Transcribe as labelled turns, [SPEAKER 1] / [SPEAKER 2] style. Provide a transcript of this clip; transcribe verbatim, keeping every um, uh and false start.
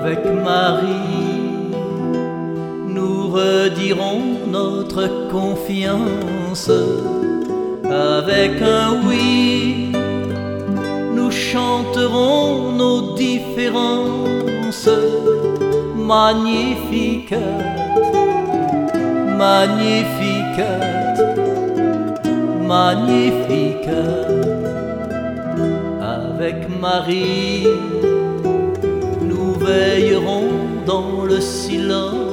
[SPEAKER 1] avec Marie, nous redirons notre confiance. Avec un oui, nous chanterons nos différences. Magnificat, Magnificat, Magnificat. Avec Marie, nous veillerons dans le silence